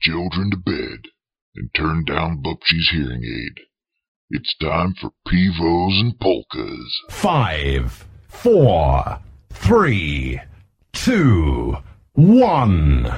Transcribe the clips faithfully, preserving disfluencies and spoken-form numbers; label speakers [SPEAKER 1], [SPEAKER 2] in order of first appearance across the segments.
[SPEAKER 1] children to bed and turn down Bubshy's hearing aid. It's time for Pivos and Polkas.
[SPEAKER 2] Five, four, three, two, one.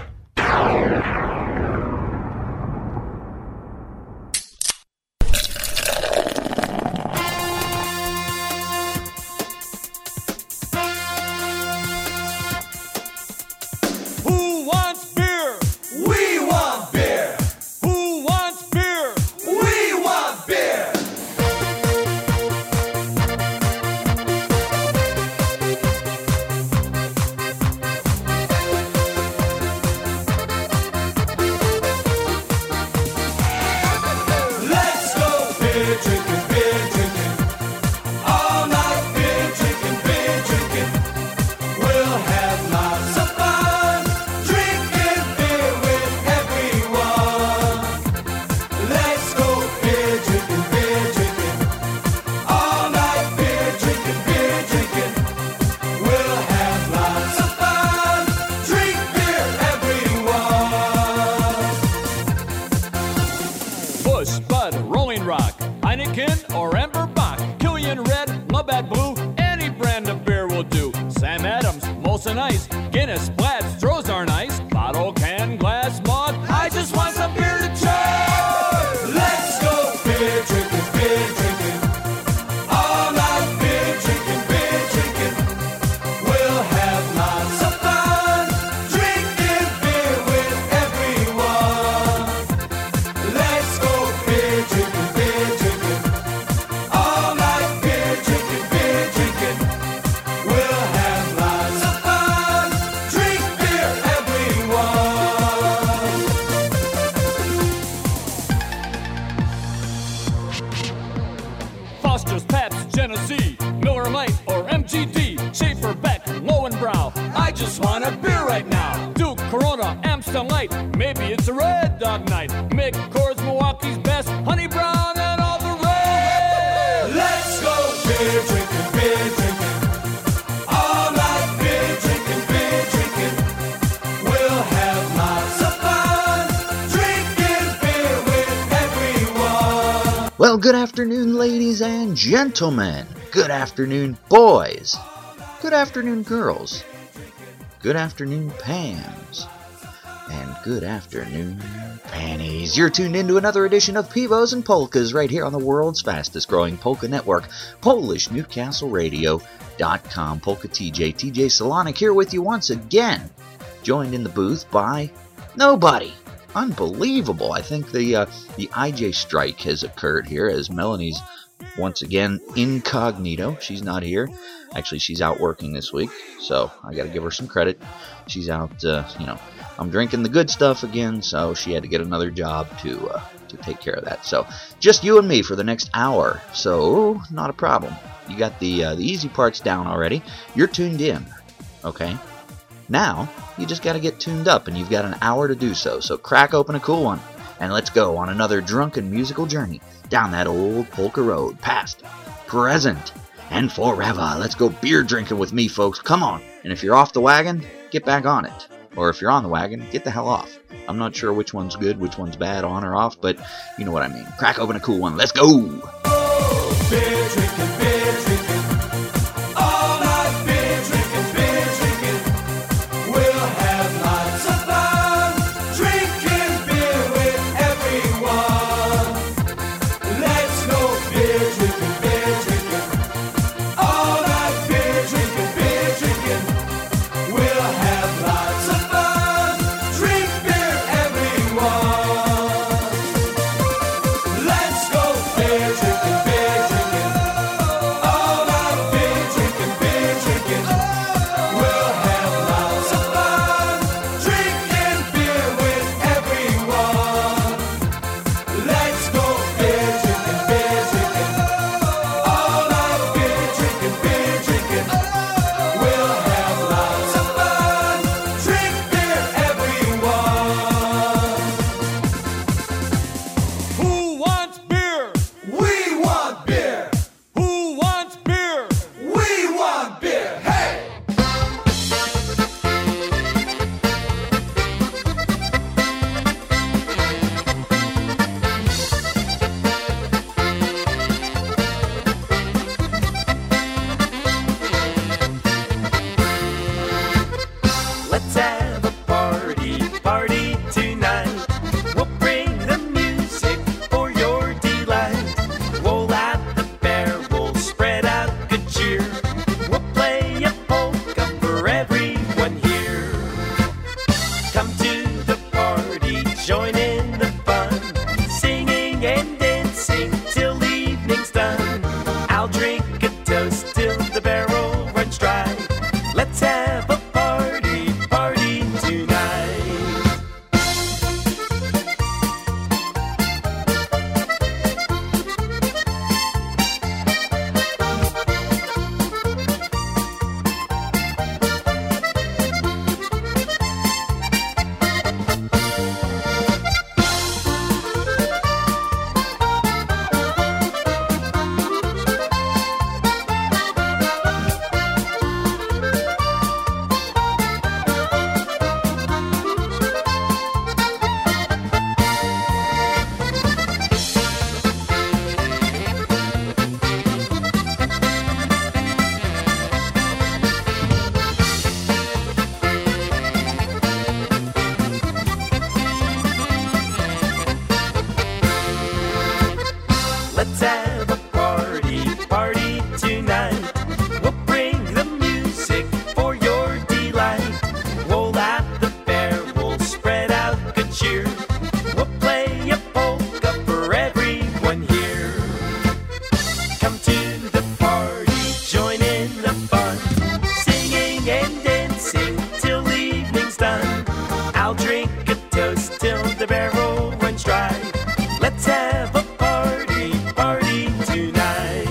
[SPEAKER 3] Well, good afternoon, ladies and gentlemen. Good afternoon, boys. Good afternoon, girls. Good afternoon, Pams. And good afternoon, panties. You're tuned into another edition of Pivos and Polkas right here on the world's fastest growing polka network, Polish Newcastle Radio dot com. Polka T J, T J Salonik here with you once again. Joined in the booth by nobody. Unbelievable. I think the uh, the I J strike has occurred here as Melanie's once again incognito. She's not here. Actually, she's out working this week, so I got to give her some credit. She's out, uh, you know, I'm drinking the good stuff again, so she had to get another job to uh, to take care of that. So just you and me for the next hour, so not a problem. You got the uh, the easy parts down already. You're tuned in, okay? Now, you just got to get tuned up, and you've got an hour to do so. So crack open a cool one, and let's go on another drunken musical journey down that old polka road, past, present, and forever. Let's go beer drinking with me, folks. Come on. And if you're off the wagon, get back on it. Or if you're on the wagon, get the hell off. I'm not sure which one's good, which one's bad, on or off, but you know what I mean. Crack open a cool one. Let's go.
[SPEAKER 4] Oh, beer drinking, beer drinking. All night beer drinking, beer drinking. We'll have lots of fun. Drinking beer with everyone. Let's go beer drinking, beer drinking. All night beer drinking, beer drinking. We'll have lots of fun. Drink beer, everyone. Let's go beer drinking, beer drinking.
[SPEAKER 5] tonight. We'll bring the music for your delight. We'll at the fair, we'll spread out good cheer. We'll play a polka for everyone here. Come to the party, join in the fun, singing and dancing till evening's done. I'll drink a toast till the barrel runs dry. Let's have a party, party tonight. Let's have a party, party tonight. We'll bring the music for your delight. We'll at the fair, we'll spread out good cheer. We'll play a polka for everyone here. Come to the party, join in the fun, singing and dancing till evening's done. I'll drink a toast till the barrel runs dry. Let's have a party, party tonight.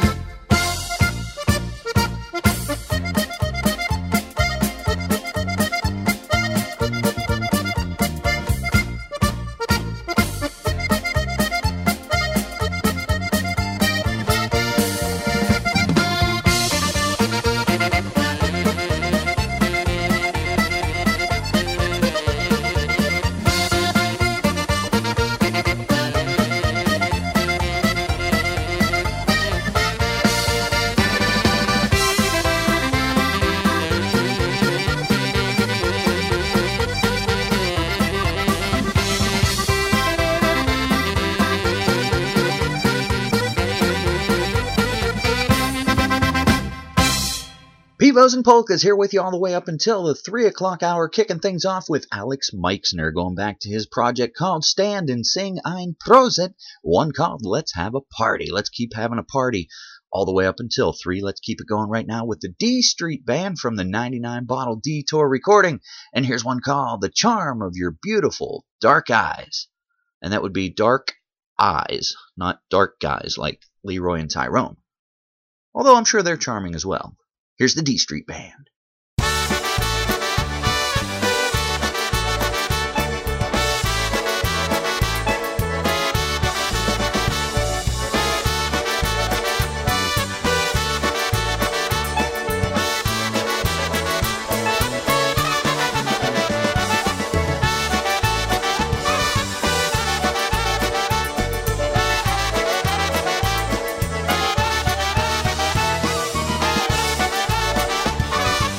[SPEAKER 3] Pivos and Polkas here with you all the way up until the three o'clock hour, kicking things off with Alex Meixner, going back to his project called Stand and Sing Ein Prosit, one called Let's Have a Party. Let's keep having a party all the way up until three. Let's keep it going right now with the D Street Band from the ninety-nine Bottle Detour recording. And here's one called The Charm of Your Beautiful Dark Eyes. And that would be Dark Eyes, not Dark Guys like Leroy and Tyrone. Although I'm sure they're charming as well. Here's the D Street Band.
[SPEAKER 4] Thank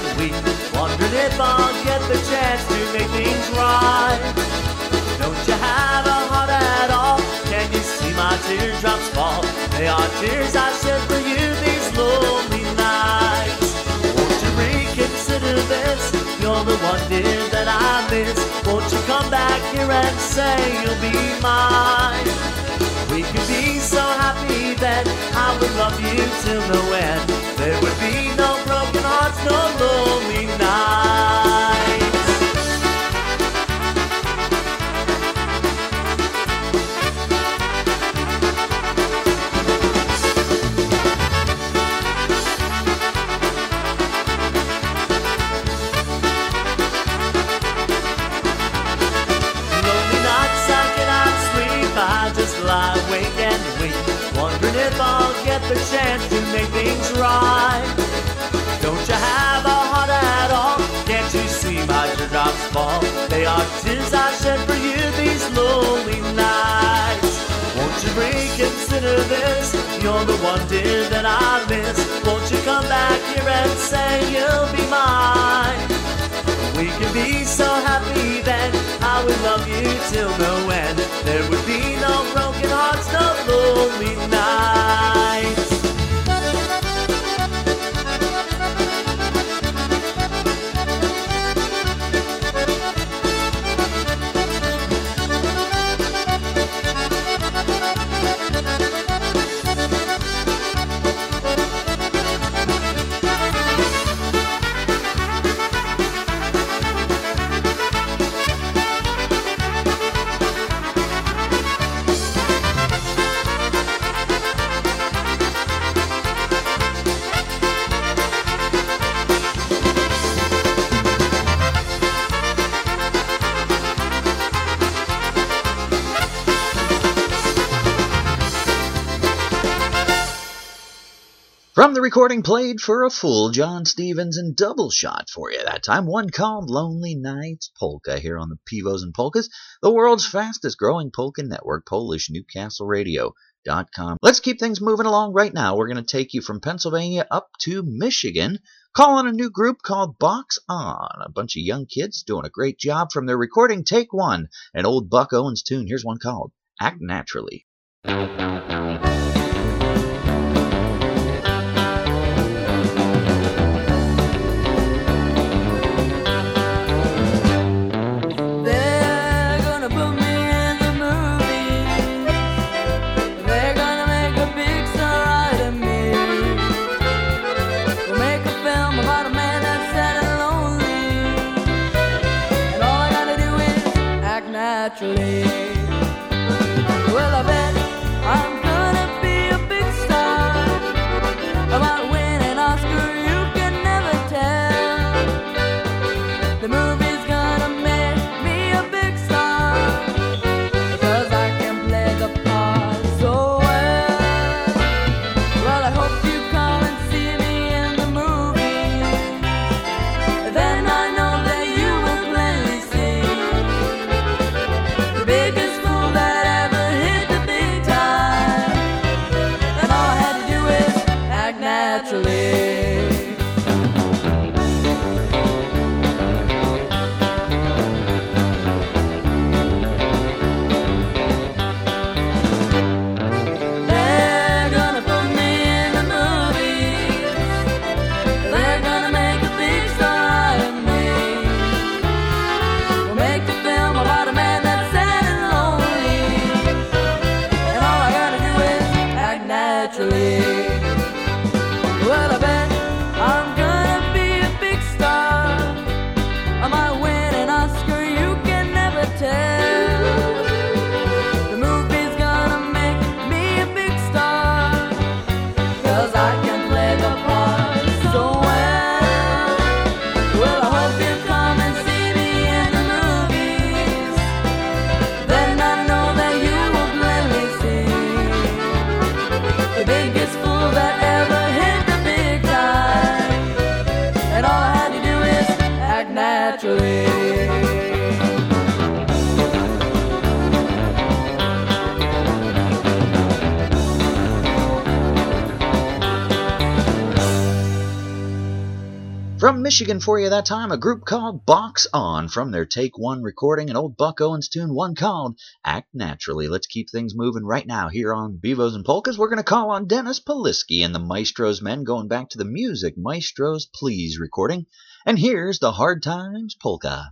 [SPEAKER 5] weak, wondering if I'll get the chance to make things right. Don't you have a heart at all? Can you see my teardrops fall? They are tears I shed for you these lonely nights. Won't you reconsider this? You're the one, dear, that I miss. Won't you come back here and say you'll be mine? We could be so happy then, I would love you till no end. There would be no broken hearts, no lonely nights. Lonely nights I cannot sleep, I just lie awake and wait, wondering if I'll get the chance to make things right. Don't you have a heart at all? Can't you see my teardrops fall? They are tears I shed for you these lonely nights. Won't you reconsider this? You're the one, dear, that I miss. Won't you come back here and say you'll be mine? We can be so happy then, I would love you till no end. There would be no broken hearts, no lonely nights.
[SPEAKER 3] From the recording played for a full John Stevens and double shot for you that time, one called Lonely Nights Polka here on the Pivos and Polkas, the world's fastest growing polka network, Polish Newcastle Radio dot com. Let's keep things moving along right now. We're going to take you from Pennsylvania up to Michigan, calling a new group called Box On. A bunch of young kids doing a great job from their recording Take One, an old Buck Owens tune. Here's one called Act Naturally.
[SPEAKER 6] Naturally. Well, I bet I'm gonna be a big star. I might win an Oscar, you can never tell. The movie's gonna make me a big star, because I can play the part so well. Well, I hope you come and see me in the movie. Then I know that you will plainly see the biggest fool that ever hit the big time. And all I had to do is act naturally. They're gonna put me in the movies. They're gonna make a big star out of me. We'll make a film about a man that's sad and lonely, and all I gotta do is act naturally. Well, I bet I'm gonna be a big star. I might win an Oscar, you can never tell. The movie's gonna make me a big star, 'cause I can play the part so well. Well, I hope you come and see me in the movies. Then I know that you will plainly see the biggest fool that ever hit the big time. And all I had to do is act naturally.
[SPEAKER 3] From From Michigan for you that time, a group called Box On from their Take One recording, an old Buck Owens tune, one called Act Naturally. Let's keep things moving right now here on Bevos and Polkas. We're going to call on Dennis Polisky and the Maestros Men, going back to the Music Maestros Please recording. And here's the Hard Times Polka.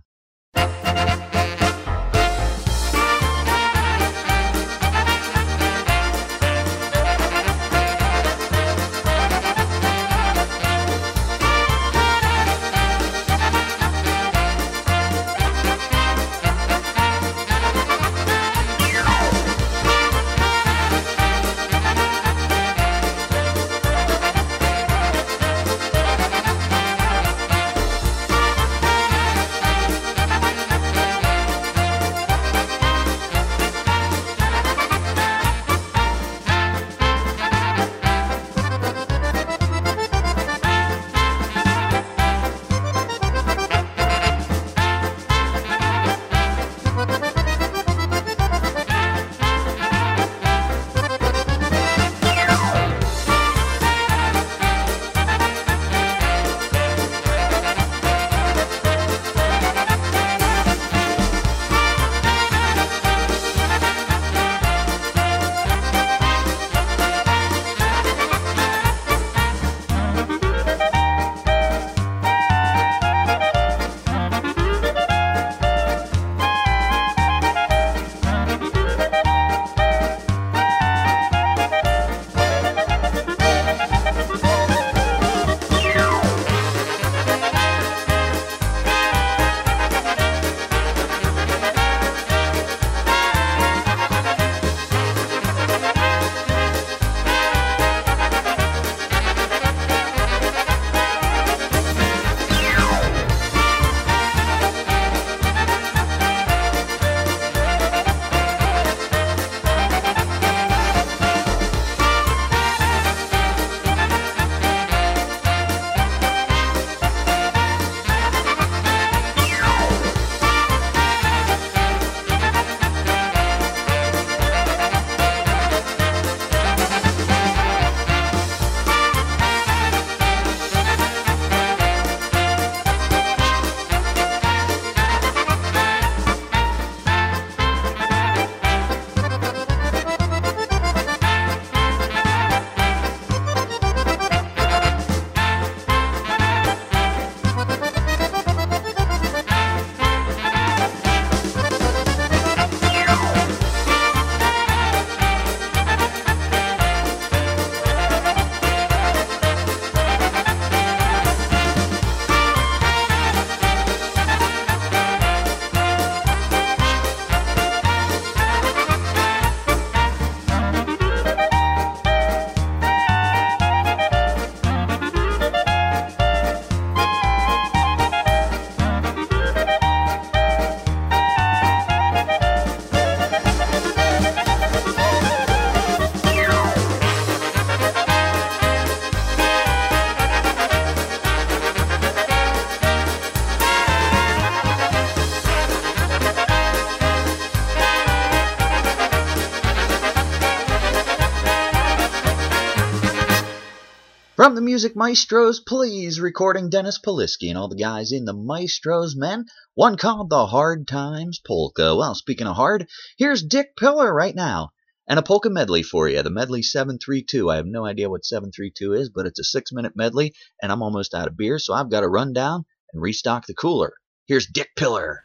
[SPEAKER 3] From the Music Maestros Please recording, Dennis Polisky and all the guys in the Maestros Men, one called the Hard Times Polka. Well, speaking of hard, here's Dick Pillar right now, and a polka medley for you. The medley seven three two. I have no idea what seven three two is, but it's a six-minute medley, and I'm almost out of beer, so I've got to run down and restock the cooler. Here's Dick Pillar.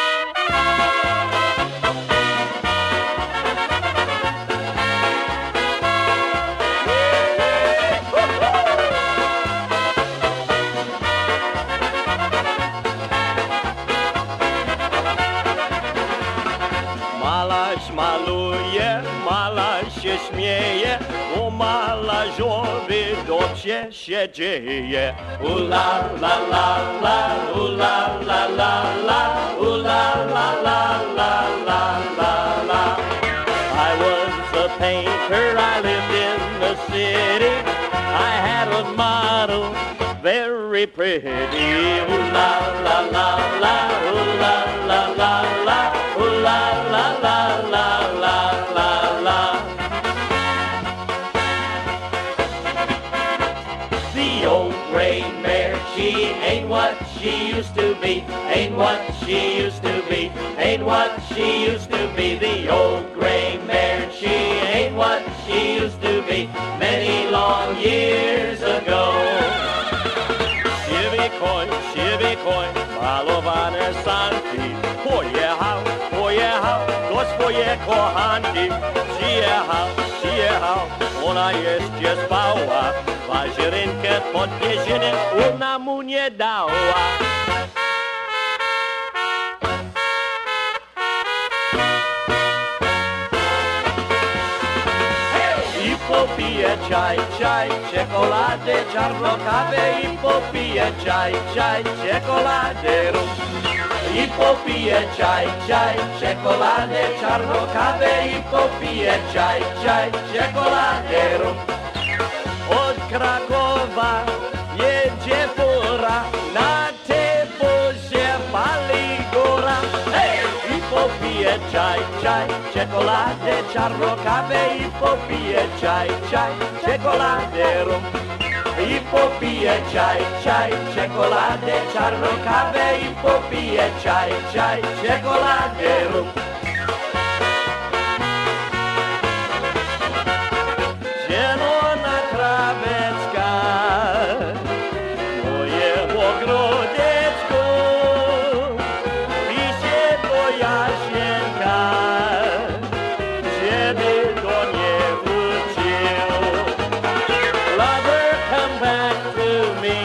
[SPEAKER 5] Maluje, mala się śmieje, u malarzowi dobrze się dzieje. Ula la la la, ula la la la, ula la la la la la la. I was a painter, I lived in the city, I had a model very pretty. Ula la la la, ula la la la, ula la la la la la la. The old gray mare, she ain't she used to be, ain't what she used to be, ain't what she used to be. The old gray mare, she ain't what she used to be many long years ago. Shivy coin, shivy coin, malowane sanki, pojechał, pojechał, do swoje kochanki. Przyjechał, przyjechał, ona jeszcze spała, warzywkę pod jezieniem ona mu nie dała. I popije czaj, czaj, czekoladę, czarnokawę i popije czaj, czaj, czekoladę, rum. I popije czaj, czaj, czekoladę, czarnokawę i popije czaj, czaj, czekoladę, rum. Od Krakowa jedzie fura, na teborze pali góra. Hej! I popije czaj, czaj, czekoladę, czarnokawę i popije czaj, czaj, czekoladę, rum. I popije czaj, czaj, czekoladę, czarnokawę i popije czaj, czaj, czekoladę, rum. Zielona traweczka, moje ogrodeczko, pisze do Jasienka, żeby to nie uczył. Lover, come back to me.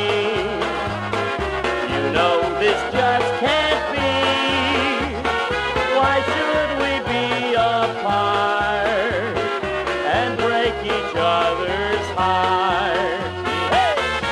[SPEAKER 5] You know this just can't be. Why should we be apart and break each other's heart? Hey!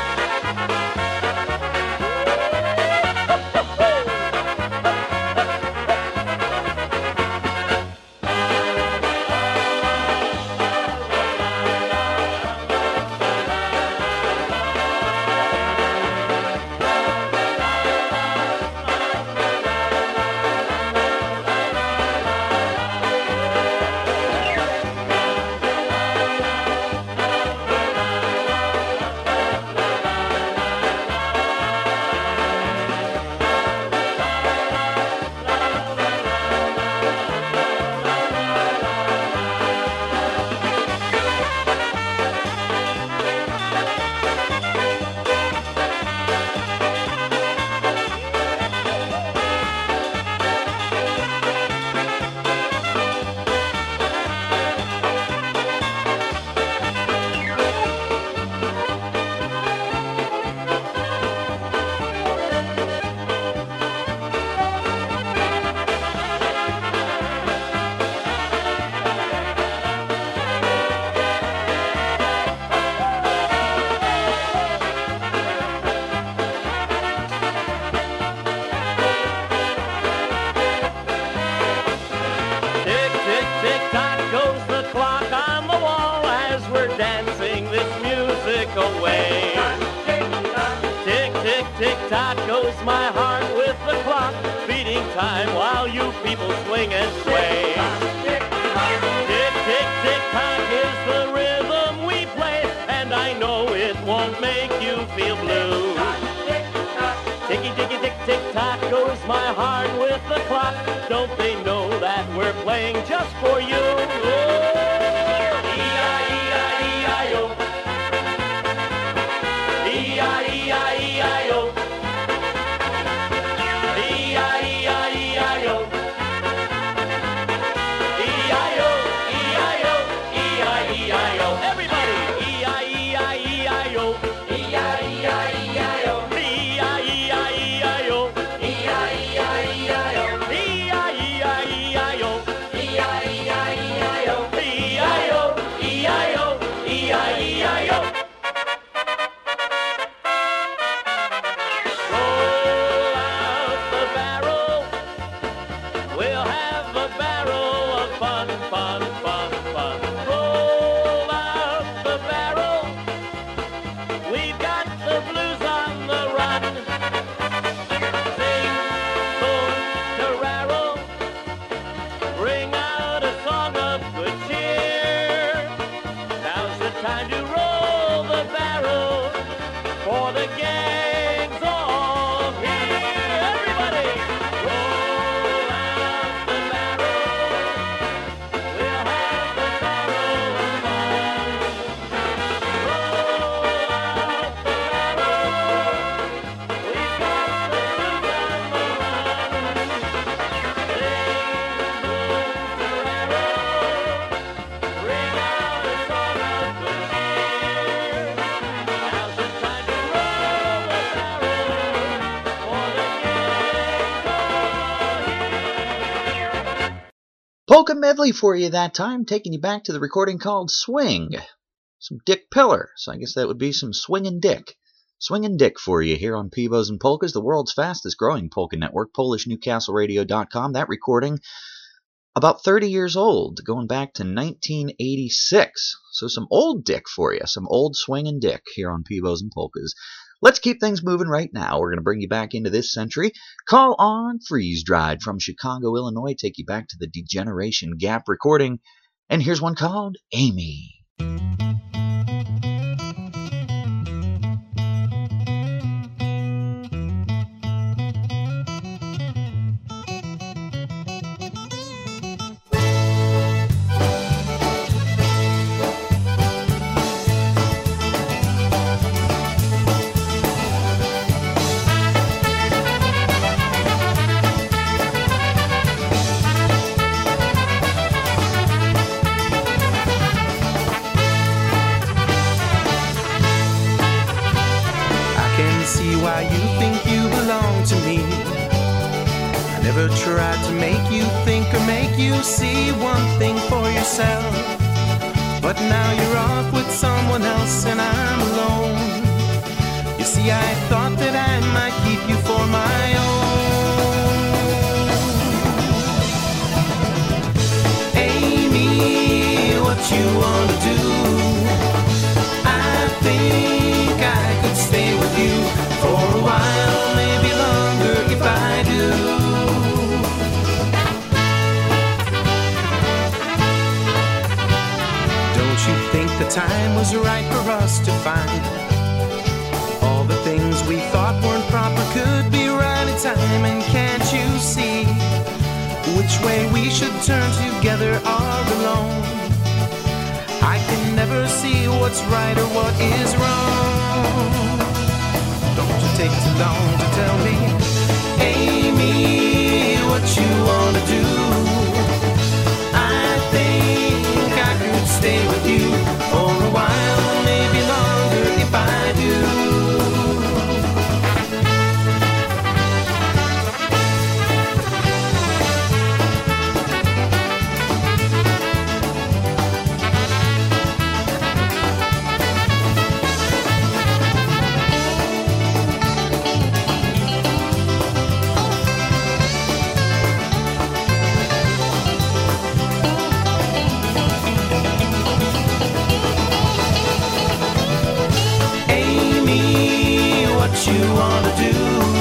[SPEAKER 5] Tick, tick, tick, tock goes the clock on the wall as we're dancing this music away. Tick, tick, tick, tock goes my heart with the clock, beating time while you people swing and sway. Tick, tick, tick, tock is the rhythm we play, and I know it won't make you feel blue. Ticky, ticky, tick, tick, tock goes my heart with the clock. Don't they know that we're playing just for you? Oh, E I E I E I O. E I E I E I O. E I E I E I O. E I O, E I O, E I E I O. Everybody! E I E I E I O. E I E I E I O. E I E I E I O. E I E I E I O. E I E I E I O. E I E I E I O.
[SPEAKER 3] Polka medley for you that time, taking you back to the recording called Swing. Some Dick Pillar, so I guess that would be some Swingin' Dick. Swingin' Dick for you here on Peebles and Polkas, the world's fastest growing polka network, Polish Newcastle Radio dot com. That recording about thirty years old, going back to nineteen eighty-six. So some old Dick for you, some old Swingin' Dick here on Peebles and Polkas. Let's keep things moving right now. We're going to bring you back into this century. Call on Freeze Dried from Chicago, Illinois. Take you back to the Degeneration Gap recording. And here's one called Amy.
[SPEAKER 5] Tried to make you think or make you see one thing for yourself, but now you're off with someone else and I'm alone. You see, I thought that I might keep you for my own. Amy, what you wanna do? I think I could stay with you for a while, maybe longer if I do. The time was right for us to find all the things we thought weren't proper could be right in time. And can't you see which way we should turn together or alone? I can never see what's right or what is wrong. Don't you take too long to tell me, Amy, what you wanna do? I think I could stay with you for a while, maybe longer if I do. You wanna do?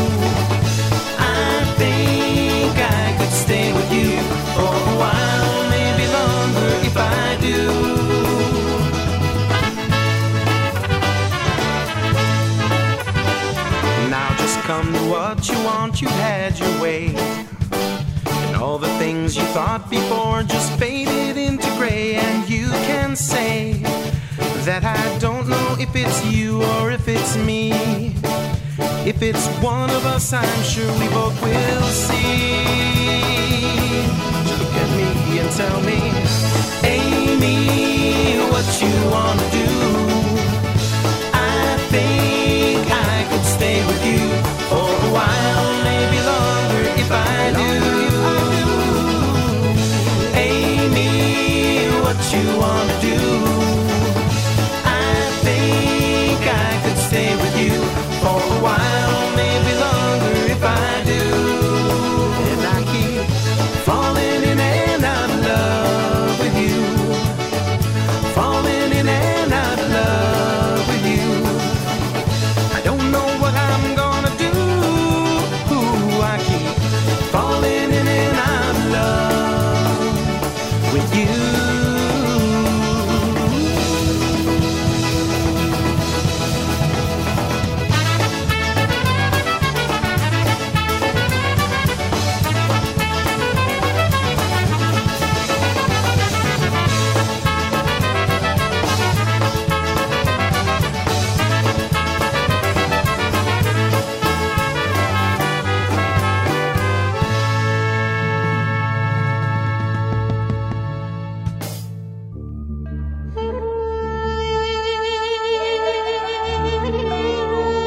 [SPEAKER 5] I think I could stay with you for a while, maybe longer if I do. Now just come to what you want, you had your way, and all the things you thought before just faded into gray. And you can say that I don't know if it's you or if it's me. If it's one of us, I'm sure we both will see. So look at me and tell me, Amy, what you wanna do? I think I could stay with you for a while, maybe longer if I do. Amy, what you wanna do? I think I could stay with you for a while, maybe longer if I do. And I keep falling in and out of love with you, falling in and out of love with you. I don't know what I'm gonna do. Ooh, I keep falling in and out of love with you.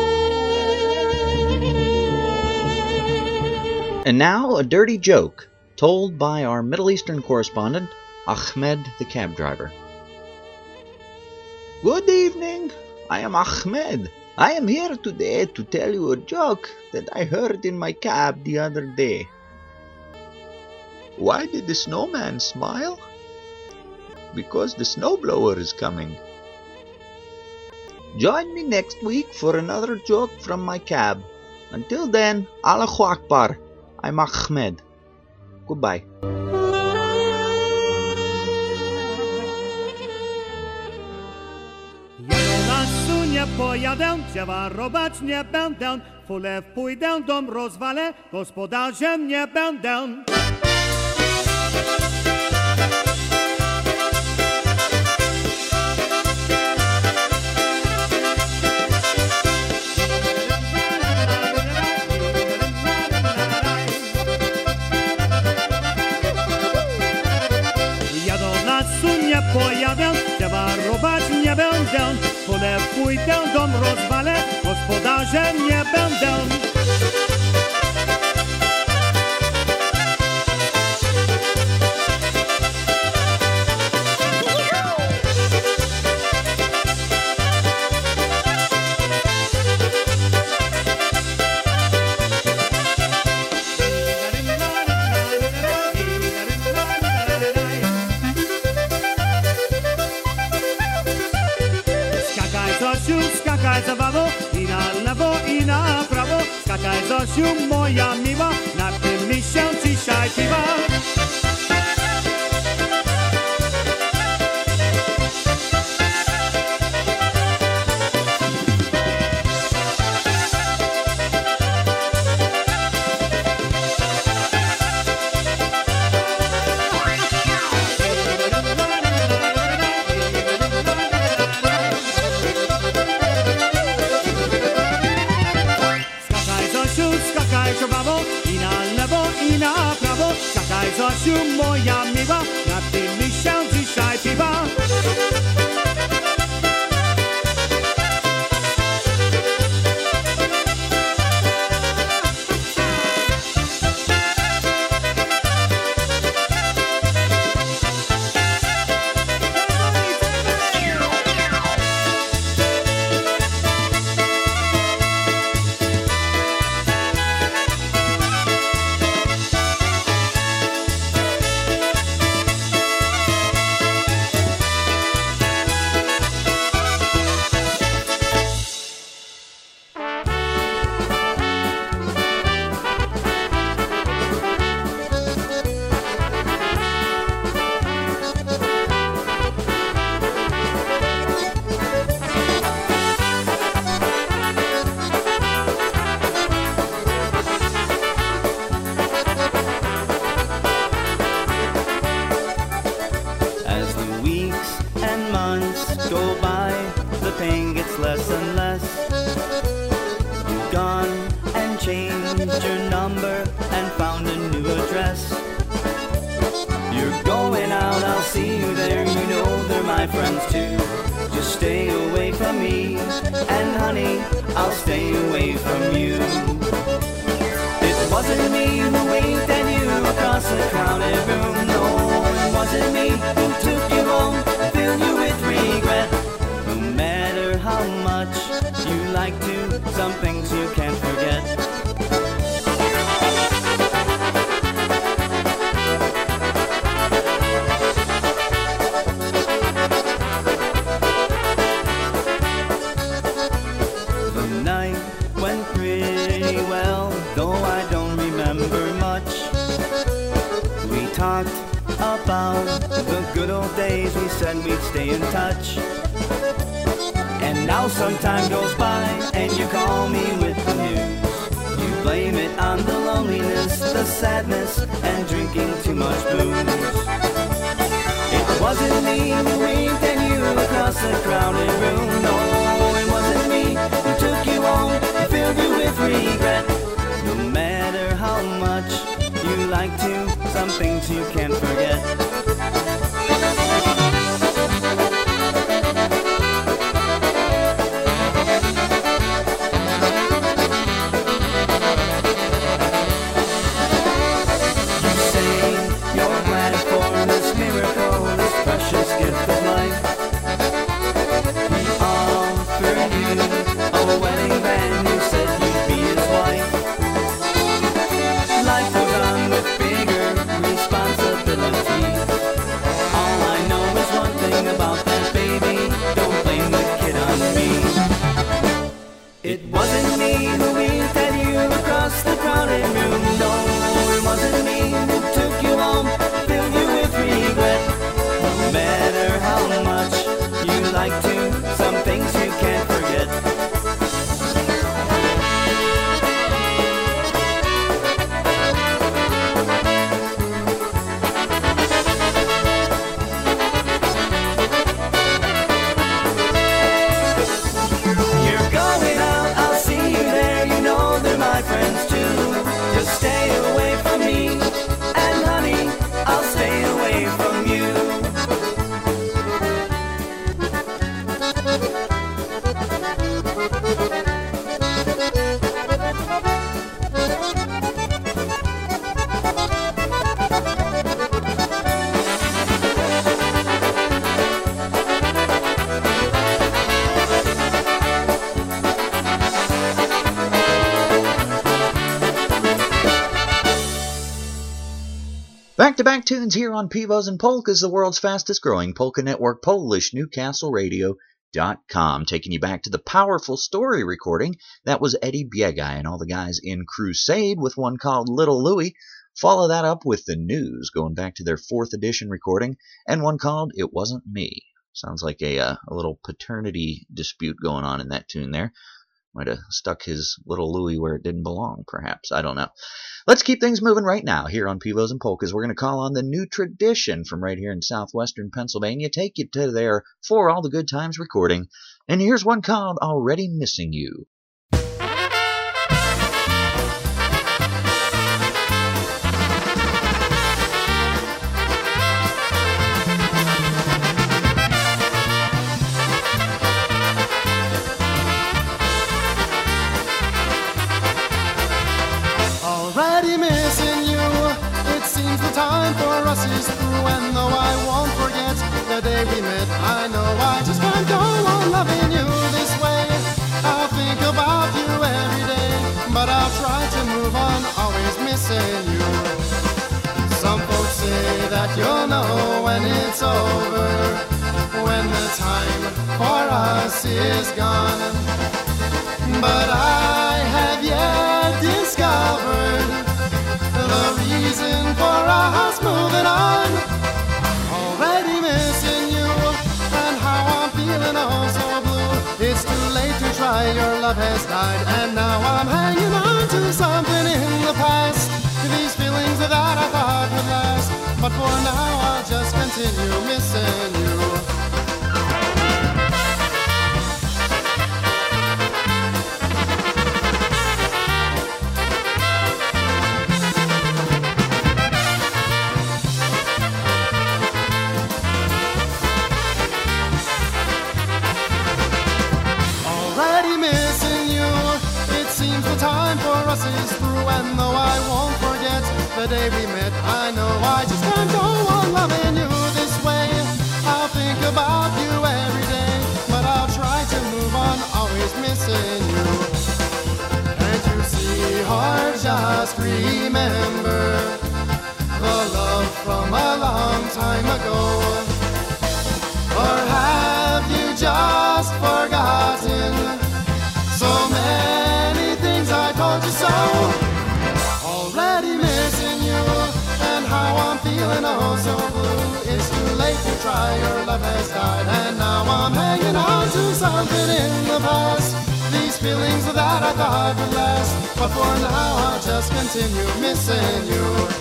[SPEAKER 3] And now, a dirty joke told by our Middle Eastern correspondent, Ahmed the cab driver. Good evening. I am Ahmed. I am here today to tell you a joke that I heard in my cab the other day. Why did the snowman smile? Because the snowblower is coming. Join me next week for another joke from my cab. Until then, Allahu Akbar. I'm Ahmed. Goodbye.
[SPEAKER 7] Ja na sunie pojadę, dzieła robać nie będę. W lew pójdę, dom rozwalę, gospodarzem nie będę. Nie pojadę, dzieła robać nie będę. W lew pójdę, dom rozwalę, gospodarzem nie będę. Skakaj za babo i na lewo i na prawo. Skakaj Zosiu, moja miła, napij się dzisiaj piwa. Skakaj Zosiu, moja miła, napij się dzisiaj piwa. Less and less. You've gone and changed your number and found a new address. You're going out, I'll see you there. You know they're my friends too. Just stay away from me, and honey, I'll stay away from you. It wasn't me who waved at you across the crowded room. No, it wasn't me who took you home, filled you with regret. No matter how much you like to, some things you can't forget. The night went pretty well, though I don't remember much. We talked about the good old days, we said we'd stay in touch. And now some time goes by and you call me with the news. You blame it on the loneliness, the sadness, and drinking too much booze. It wasn't me who waved at you across the crowded room. No, it wasn't me who took you home and filled you with regret. No matter how much you like to, some things you can't forget. You say
[SPEAKER 3] Back-to-back tunes here on Pivos and Polkas, the world's fastest-growing polka network, Polish Newcastle Radio dot com, taking you back to the powerful story recording. That was Eddie Biegaj and all the guys in Crusade with one called Little Louie. Follow that up with The News, going back to their fourth edition recording, and one called It Wasn't Me. Sounds like a, uh, a little paternity dispute going on in that tune there. Might have stuck his little Louie where it didn't belong, perhaps. I don't know. Let's keep things moving right now here on Pivos and Polkas. We're going to call on the New Tradition from right here in southwestern Pennsylvania, take you to their For All the Good Times recording. And here's one called Already Missing You.
[SPEAKER 8] Already missing you. It seems the time for us is through, and though I won't forget the day we met, I know I just can't go on loving you this way. I'll think about you every day, but I'll try to move on, always missing you. Some folks say that you'll know when it's over, when the time for us is gone, but I have yet discovered the reason for us moving on. Already missing you, and how I'm feeling oh so blue. It's too late to try, your love has died, and now I'm hanging on to something in the past. These feelings that I thought would last, but for now I'll just continue missing you. Time for us is through, and though I won't forget the day we met, I know I just can't go on loving you this way. I'll think about you every day, but I'll try to move on, always missing you. Can't you see or just remember the love from a long time ago? Or have you just forgotten so many things I told you so? Already missing you, and how I'm feeling oh so blue. It's too late to try, your love has died, and now I'm hanging on to something in the past. These feelings that I thought would last, but for now I'll just continue missing you.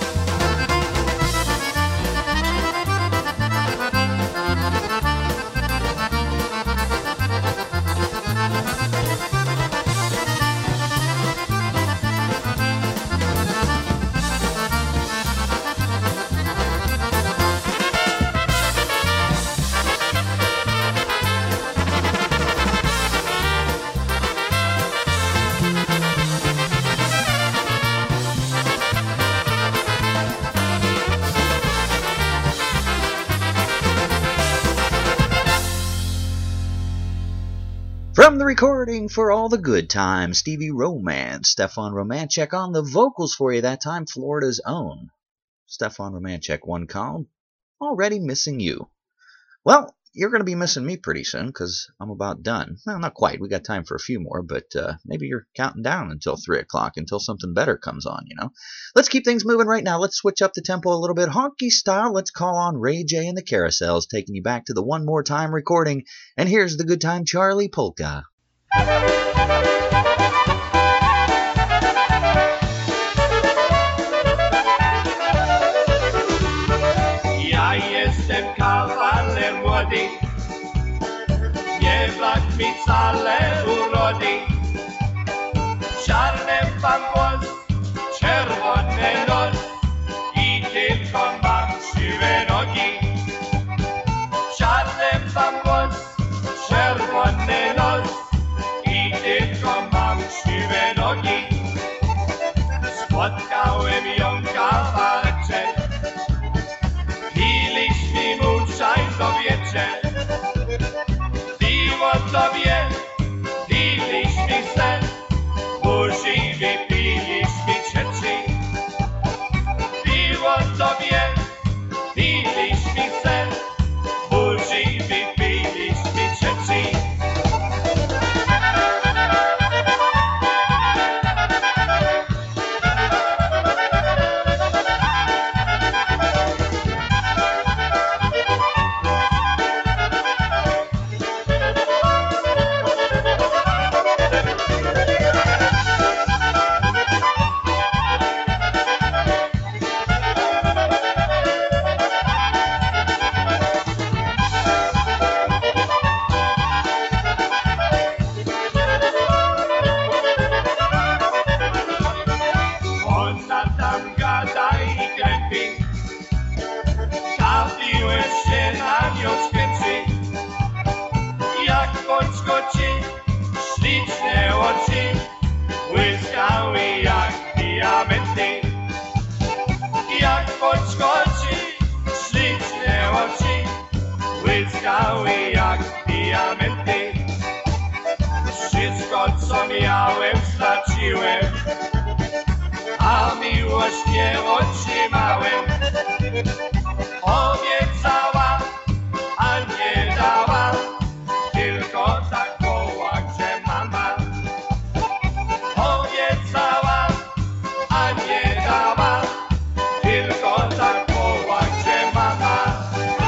[SPEAKER 3] From the recording For All the Good Times, Stevie Romance, Stefan Romanchek on the vocals for you that time, Florida's own Stefan Romanchek, one called Already Missing You. Well, you're going to be missing me pretty soon, because I'm about done. Well, not quite. We got time for a few more, but uh, maybe you're counting down until three o'clock, until something better comes on, you know. Let's keep things moving right now. Let's switch up the tempo a little bit. Honky style, let's call on Ray J and the Carousels, taking you back to the One More Time recording. And here's the Good Time Charlie Polka.
[SPEAKER 5] Ja jestem kawaler młody, nie brak mi wcale urody. Czarny mam głos, czerwony nos i tylko mam siwe nogi. Czarny mam głos, czerwony nos i tylko mam siwe nogi. Spotkałem ją kawałeczek, piliśmy moonshine do wieczer. Piwo sobie piliśmy sen, buzi wypiliśmy trzeci. Piwo sobie
[SPEAKER 4] co miałem, straciłem, a miłość nie otrzymałem. Obiecała, a nie dała, tylko tak woła, że mama. Obiecała, a nie dała, tylko tak woła, że mama.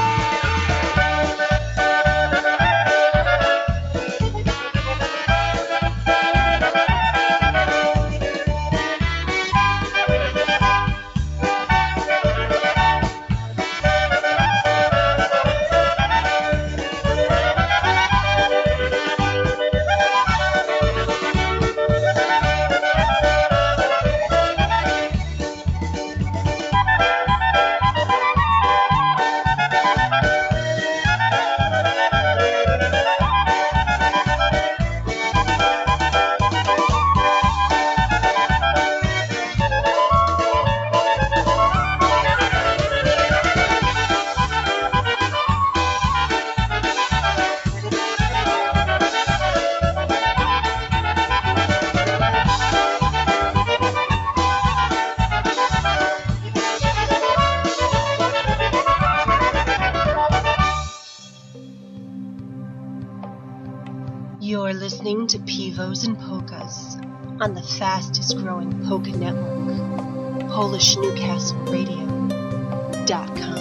[SPEAKER 9] You're listening to Pivos and Polkas on the fastest growing polka network, Polish Newcastle Radio dot com.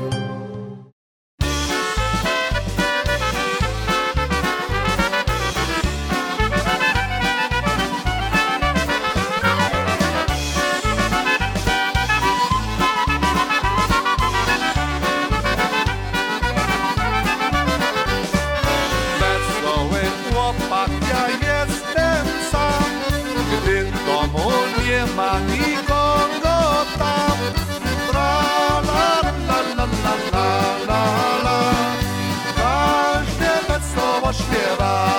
[SPEAKER 4] Wesoły chłopak, ja jestem sam, gdy w domu nie ma nikogo tam. Tra la la la la la la la, każdy wesoło śpiewa.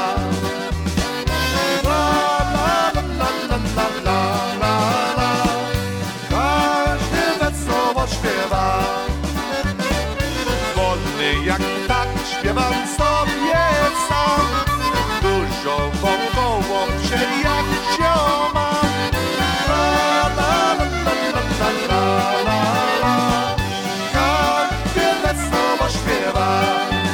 [SPEAKER 4] Tra la la la la la la la la, każdy wesoło śpiewa. Wolny jak tak śpiewam sobie sam, dużo wokoło jak zioma. La la la la la la la la, każdy wesoło śpiewa.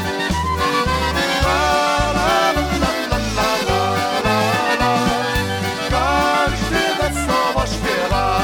[SPEAKER 4] La la la la la la la la, każdy wesoło śpiewa.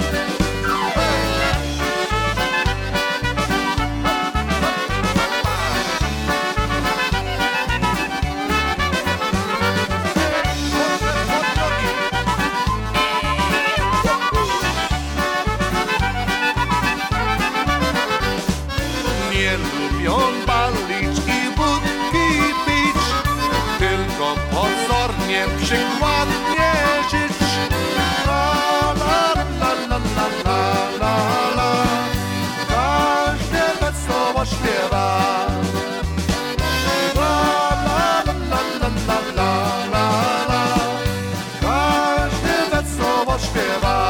[SPEAKER 4] Nie lubią palić i wódki pić, tylko pozornie przykładnie żyć. La la la la la la la la, każdy wesoło śpiewa. La la la la la la la la, każdy wesoło śpiewa.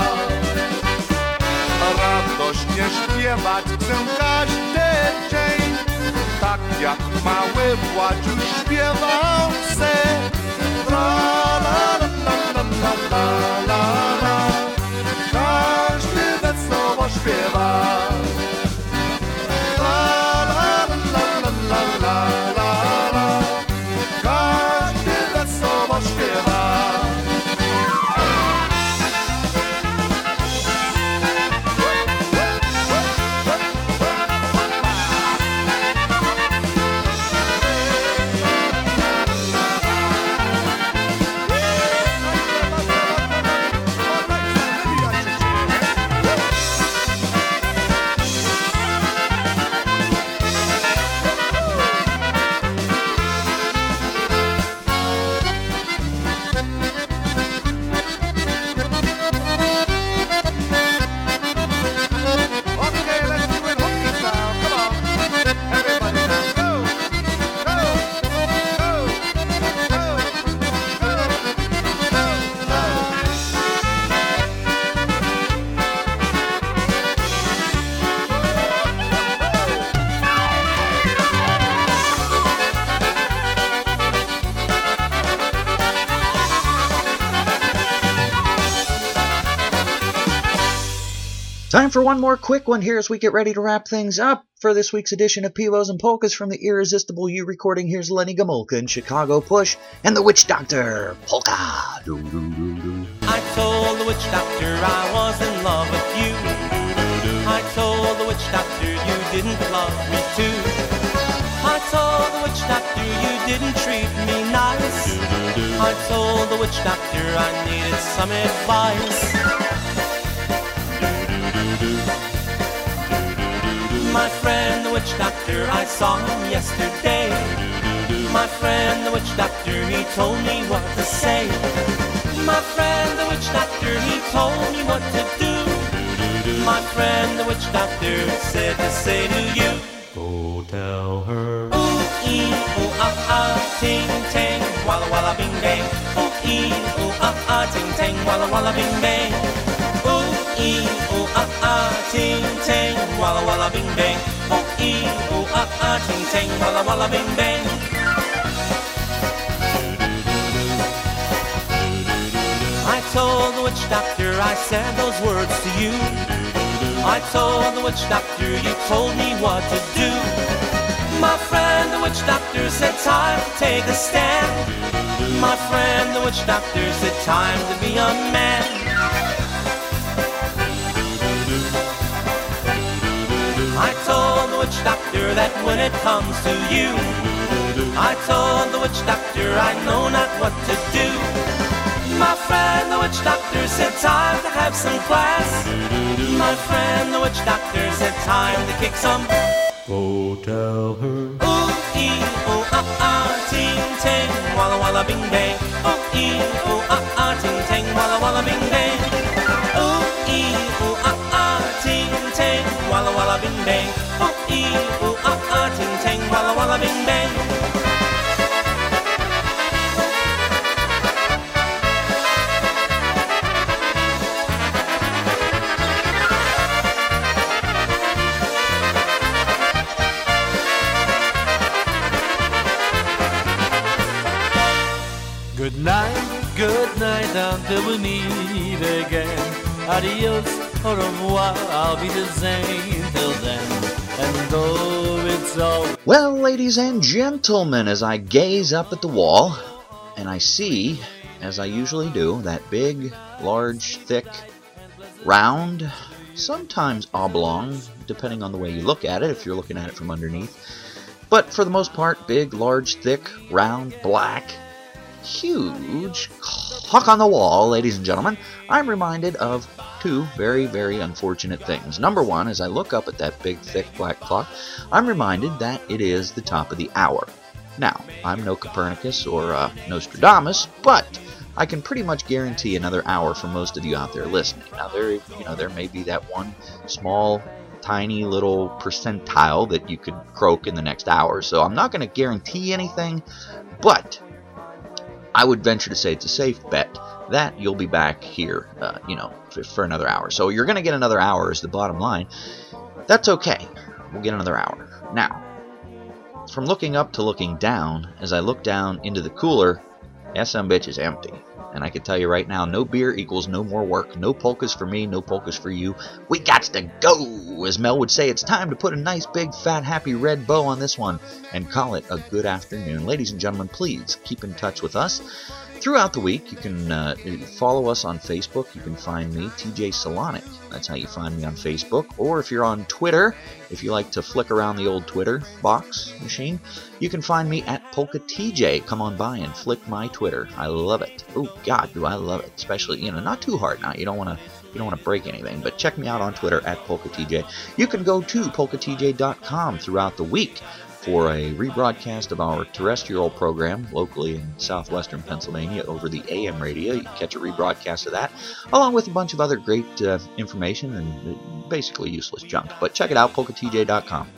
[SPEAKER 4] Radośnie śpiewać chcę każdy dzień, tak jak mały Władziusz śpiewał se. La la la la la la la la, każdy wesoło śpiewa. La la la la la la la la, każdy wesoło śpiewa.
[SPEAKER 3] Time for one more quick one here as we get ready to wrap things up for this week's edition of Pivos and Polkas from the Irresistible You recording. Here's Lenny Gomulka and Chicago Push and the Witch Doctor Polka. Do, do, do, do.
[SPEAKER 5] I told the witch doctor I was in love with you. I told the witch doctor you didn't love me too. I told the witch doctor you didn't treat me nice. I told the witch doctor I needed some advice. My friend the witch doctor, I saw him yesterday. My friend the witch doctor, he told me what to say. My friend the witch doctor, he told me what to do. My friend the witch doctor said to say to you, go tell her. Ooh, ee, ooh, ah, ah, ting, tang, walla, walla, bing, bang. Ooh, ee, ooh, ah, ah, ting, tang, walla, walla, bing, bang. Ooh, ee, ooh, ah, ah, ting, tang, walla, walla, bing, bang. Ooh, ee, ooh, ah, ah, ting, tang, walla, walla, bing, bang. I told the witch doctor I said those words to you. I told the witch doctor you told me what to do. My friend the witch doctor said time to take a stand. My friend the witch doctor said time to be a man. I told the witch doctor that when it comes to you, I told the witch doctor I know not what to do. My friend the witch doctor said time to have some class. My friend the witch doctor said time to kick some. Go tell her. Ooh, ee, ooh, ah, ah, ting, tang, walla, walla, bing, bang. Ooh, ee, ooh, ah, ah, ting, tang, walla, walla, bing, bang. Ooh, ee, ooh, ah, ah, ting, tang, walla, walla, bing, bang. Ooh, ee, ooh, ah, ah, ting, tang, walla, walla, bing, bang.
[SPEAKER 10] Good night, good night, until we meet again. Adios, au revoir, I'll be the same till then. And though it's all...
[SPEAKER 3] Well, ladies and gentlemen, as I gaze up at the wall, and I see, as I usually do, that big, large, thick, round, sometimes oblong, depending on the way you look at it, if you're looking at it from underneath. But for the most part, big, large, thick, round, black, huge clock on the wall, ladies and gentlemen, I'm reminded of two very, very unfortunate things. Number one, as I look up at that big, thick, black clock, I'm reminded that it is the top of the hour. Now, I'm no Copernicus or uh, Nostradamus, but I can pretty much guarantee another hour for most of you out there listening. Now, there, you know, there may be that one small, tiny little percentile that you could croak in the next hour, so I'm not going to guarantee anything, but I would venture to say it's a safe bet that you'll be back here, uh, you know, for, for another hour. So you're going to get another hour is the bottom line. That's okay. We'll get another hour. Now, from looking up to looking down, as I look down into the cooler, that son of a bitch is empty. And I can tell you right now, no beer equals no more work. No polkas for me, no polkas for you. We gots to go! As Mel would say, it's time to put a nice big fat happy red bow on this one and call it a good afternoon. Ladies and gentlemen, please keep in touch with us. Throughout the week, you can uh, follow us on Facebook. You can find me, T J Solonic. That's how you find me on Facebook. Or if you're on Twitter, if you like to flick around the old Twitter box machine, you can find me at Polka T J. Come on by and flick my Twitter. I love it. Oh God, do I love it. Especially, you know, not too hard now. You don't want to you don't want to break anything. But check me out on Twitter at Polka T J. You can go to polka t j dot com throughout the week for a rebroadcast of our terrestrial program locally in southwestern Pennsylvania over the A M radio. You can catch a rebroadcast of that, along with a bunch of other great uh, information and basically useless junk. But check it out, polka t j dot com.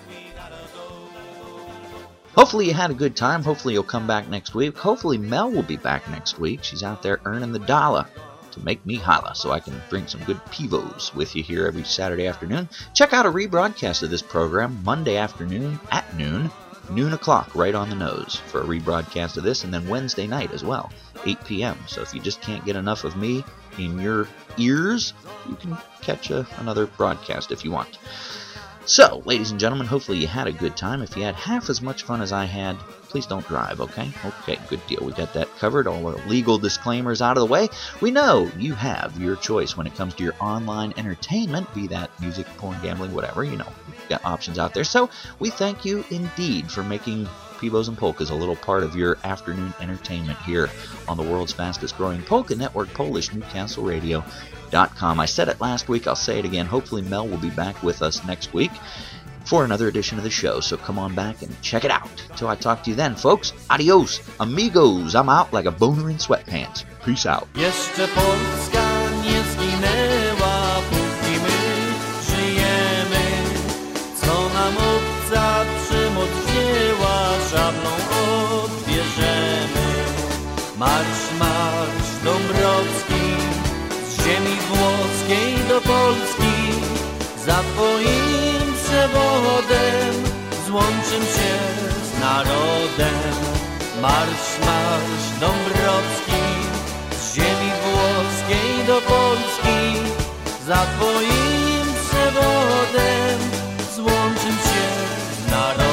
[SPEAKER 3] Hopefully you had a good time. Hopefully you'll come back next week. Hopefully Mel will be back next week. She's out there earning the dollar to make me holla so I can bring some good pivos with you here every Saturday afternoon. Check out a rebroadcast of this program Monday afternoon at noon, noon o'clock, right on the nose for a rebroadcast of this, and then Wednesday night as well, eight p m So if you just can't get enough of me in your ears, you can catch a, another broadcast if you want. So, ladies and gentlemen, hopefully you had a good time. If you had half as much fun as I had, please don't drive, okay? Okay, good deal. We got that covered. All our legal disclaimers out of the way. We know you have your choice when it comes to your online entertainment, be that music, porn, gambling, whatever. You know, we've got options out there. So, we thank you indeed for making Pivos and Polkas a little part of your afternoon entertainment here on the world's fastest growing polka network, Polish Newcastle Radio dot com. I said it last week, I'll say it again. Hopefully Mel will be back with us next week for another edition of the show, so come on back and check it out. Till I talk to you then, folks, adios, amigos. I'm out like a boner in sweatpants. Peace out.
[SPEAKER 10] Jeszcze Polska nie zginęła, póki my żyjemy. Co nam obca przymoc wzięła, szablą odbierzemy. Marsz, marsz Dąbrowski, z ziemi włoskiej do Polski, za twoim przewodem złączym się z narodem. Marsz, marsz Dąbrowski, z ziemi włoskiej do Polski, za twoim przewodem złączym się z narodem.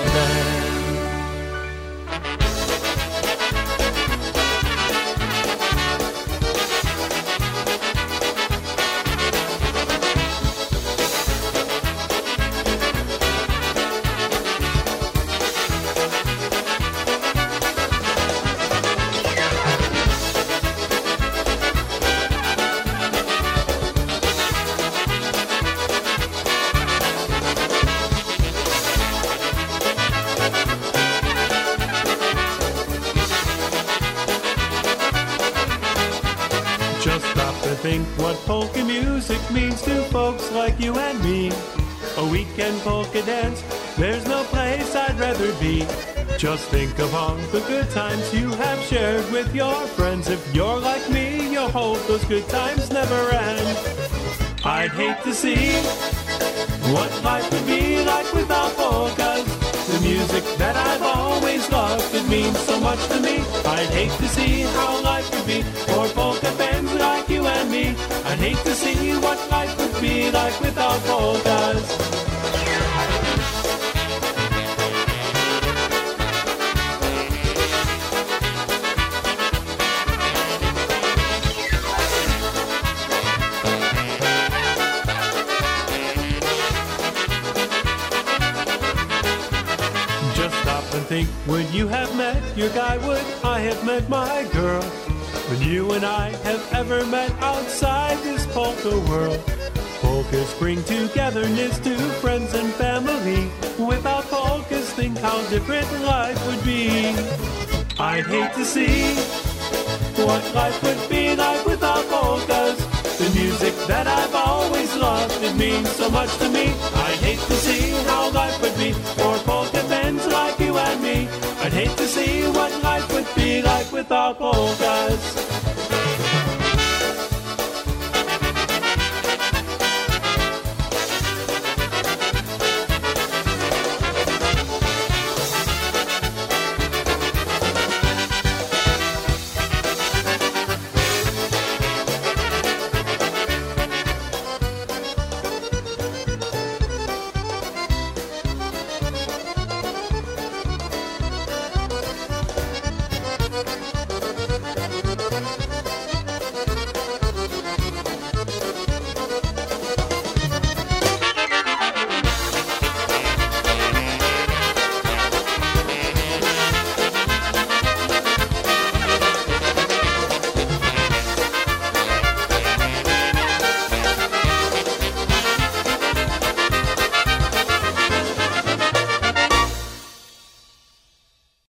[SPEAKER 11] Think what polka music means to folks like you and me. A weekend polka dance, there's no place I'd rather be. Just think of all the good times you have shared with your friends. If you're like me, you hope those good times never end. I'd hate to see what life would be like without polkas. The music that I've always loved, it means so much to me. I'd hate to see how life would be for polka fans like you and me. I'd hate to see what life would be like without polkas. Think, would you have met your guy? Would I have met my girl? Would you and I have ever met outside this polka world? Polkas bring togetherness to friends and family. Without polkas, think how different life would be. I'd hate to see what life would be like without polkas. The music that I've always loved, it means so much to me. I'd hate to see how life would be for polka fans like you and me. I'd hate to see what life would be like without polkas.